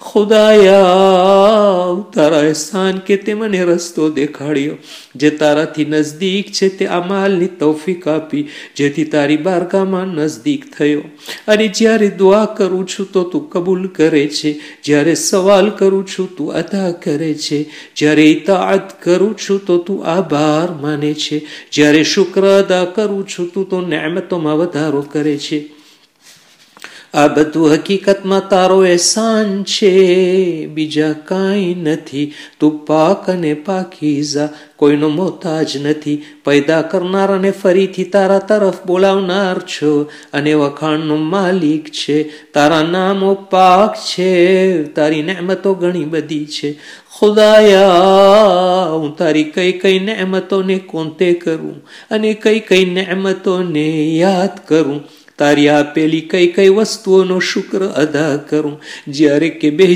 ખુદાયા તારા એહસાન કે તે મને રસ્તો દેખાડ્યો, જે તારાથી નજદીક છે તે અમાલની તૌફીક આપી જેથી તારી બારગાહમાં નજદીક થયો. અને જ્યારે દુઆ કરું છું તો તું કબૂલ કરે છે, જ્યારે સવાલ કરું છું તું અદા કરે છે, જ્યારે ઇતાઅત કરું છું તો તું આભાર માને છે, જ્યારે શુક્ર અદા કરું છું તું તો નેમતોમાં વધારો કરે છે. આ બધું હકીકતમાં તારો એહસાન છે, બીજા કાંઈ નથી. તું પાક અને પાકીઝા, કોઈનો મોહતાજ નથી. પેદા કરનાર અને ફરીથી તારા તરફ બોલાવનાર છો અને વખાણનો માલિક છે. તારા નામો પાક છે, તારી નેમતો ઘણી બધી છે. ખુદાયા હું તારી કઈ કઈ નેમતોને કોંતે કરું અને કઈ કઈ નેમતોને યાદ કરું. તારી આપેલી કઈ કઈ વસ્તુઓનો શુક્ર અદા કરું. જ્યારે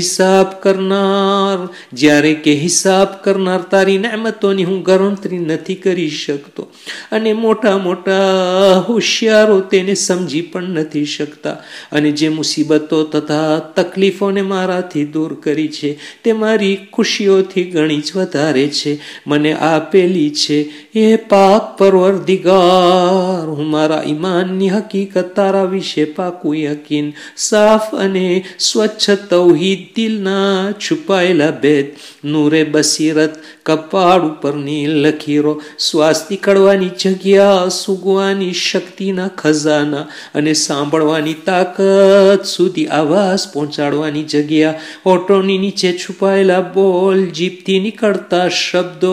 કે હિસાબ કરનાર તારી નેમતોની હું ગણતરી નથી કરી શકતો અને મોટા મોટા હોશિયારો તેને સમજી પણ નથી શકતા. અને જે મુસીબતો તથા તકલીફોને મારાથી દૂર કરી છે તે મારી ખુશીઓથી ઘણી જ વધારે છે મને આપેલી છે. એ પાક પરવરદિગાર, હું મારા ઈમાનની હકીકત તારા વિશે પાકું યકીન, સાફ અને સ્વચ્છ તૌહીદ, દિલના છુપાયેલા ભેદ, નૂરે બસીરત, કપાળ ઉપરની લકીરો, શ્વાસ નીકળવાની જગ્યા, સૂંઘવાની શક્તિના ખજાના અને સાંભળવાની તાકાત સુધી આવાજ પહોંચાડવાની જગ્યા, હોઠોની નીચે છુપાયેલા બોલ, જીભથી નીકળતા શબ્દો,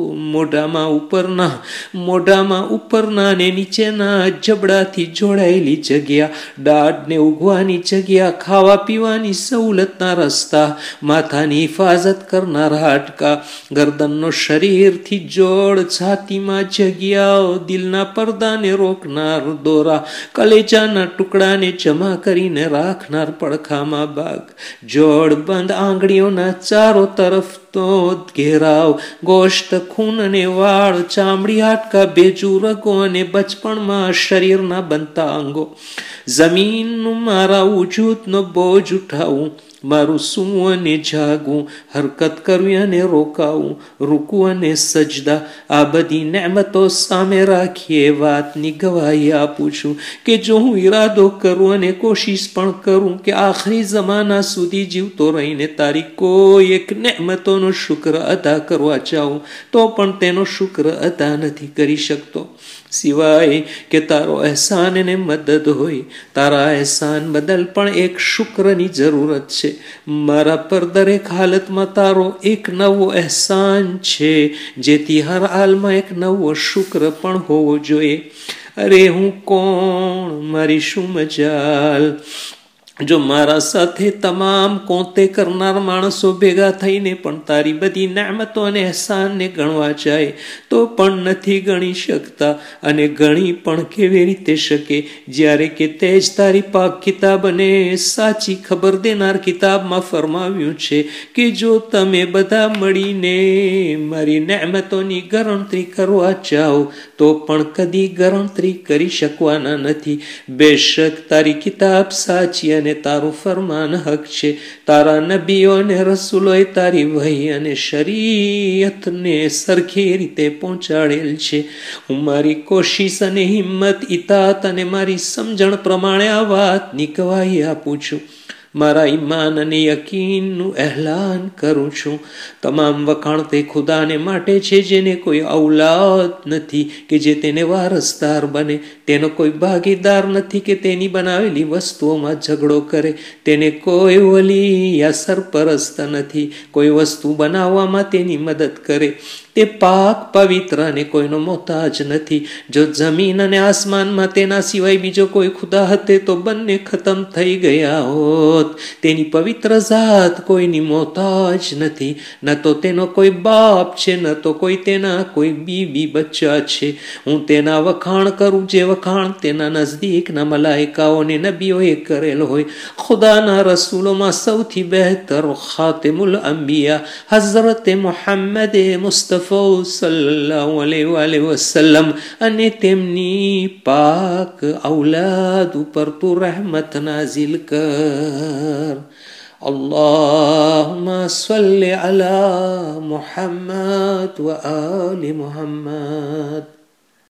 મોઢામાં ઉપરના અને નીચેના જબડાથી જોડાયેલી જગ્યા, દાઢને ઉગવાની જગ્યા, ખાવા પીવાની સહુલતના રસ્તા, માથાની હિફાજત કરનાર હાડકા, ગરદનનો શરીરથી જોડ, છાતીમાં જગ્યાઓ, દિલના પડદાને રોકનાર દોરા, કલેજાના ટુકડાને જમા કરીને રાખનાર પડખામાં ભાગ, જોડ બંધ આંગળીઓના ચારો તરફ તો ઘેરાવ, ગોશ્ત, ખૂન અને વાળ, ચામડી, હાડકા, બેજુ, રગો અને બચપણમાં શરીરના બનતા અંગો, જમીનનું મારા વજૂદનો બોજ ઉઠાવવું, મારું સૂવું અને જાગવું, હરકત કરવી અને રોકાવું, રૂકુ અને સજદા, આ બધી નેમતો સામે રાખીએ વાતની ગવાહી આપું છું કે જો હું ઈરાદો કરું અને કોશિશ પણ કરું કે આખરી જમાના સુધી જીવતો રહીને તારી કોઈ એક નેમતોનો શુક્ર અદા કરવા ચાહું તો પણ તેનો શુક્ર અદા નથી કરી શકતો, સિવાય કે તારો એહસાન અને મદદ હોય. તારા એહસાન બદલ પણ એક શુક્રની જરૂરત છે. મારા પર દરેક હાલતમાં તારો એક નવો એહસાન છે, જેથી હર હાલમાં એક નવો શુક્ર પણ હોવો જોઈએ. અરે હું કોણ, મારી શું મજાલ, જો મારા સાથે તમામ કોંતે કરનાર માણસો ભેગા થઈને પણ તારી બધી નેમતો અને એહસાનને ગણવા જાય તો પણ નથી ગણી શકતા. અને ગણી પણ કેવી રીતે શકે જ્યારે કે તે જ તારી પાક કિતાબ અને સાચી ખબર દેનાર કિતાબમાં ફરમાવ્યું છે કે જો તમે બધા મળીને મારી નેમતોની ગણતરી કરવા જાઓ તો પણ કદી ગણતરી કરી શકવાના નથી. બેશક તારી કિતાબ સાચી અને તારું ફરમાન હક છે. તારા નબીઓ અને રસૂલોએ તારી વહી અને શરીયતને સરખી રીતે પહોંચાડેલ છે. હું મારી કોશિશ અને હિંમત, ઇતાત અને મારી સમજણ પ્રમાણે આ વાતની ગવાહી આપું છું. મારા ઈમાન અને યકીનનું એલાન કરું છું. તમામ વખાણ તે ખુદાને માટે છે જેને કોઈ ઔલાદ નથી કે જે તેને વારસદાર બને, તેનો કોઈ ભાગીદાર નથી કે તેની બનાવેલી વસ્તુઓમાં ઝઘડો કરે, તેને કોઈ વલી યા સરપરસ્ત નથી કોઈ વસ્તુ બનાવવામાં તેની મદદ કરે. તે પાક પવિત્ર અને કોઈનો મોહતાજ નથી. જો જમીન અને આસમાનમાં તેના સિવાય બીજો કોઈ ખુદા હતે તો બંને ખતમ થઈ ગયા હોત. તેની પવિત્ર ઝાત કોઈની મોહતાજ નથી, ન તો તેનો કોઈ બાપ છે, ન તો કોઈ તેના કોઈ બીબી બચ્ચા છે. હું તેના વખાણ કરું જે વખાણ તેના નજદીકના મલાઈકાઓને નબીઓએ કરેલ હોય. ખુદાના રસૂલોમાં સૌથી બહેતર ખાતિમુલ અંબિયા હઝરત મુહમ્મદ મુસ્તફા સલ્લલ્લાહુ અલૈહિ વસલ્લમ અને તેમની પાક ઔલાદ ઉપર તું રહેમત નાઝિલ કર. अल्लाहुम्मा सल्लि अला मुहम्मद व आलि मुहम्मद।